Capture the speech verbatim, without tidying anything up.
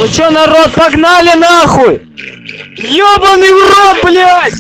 Ну чё, народ, погнали нахуй! Ёбаный в рот, блядь!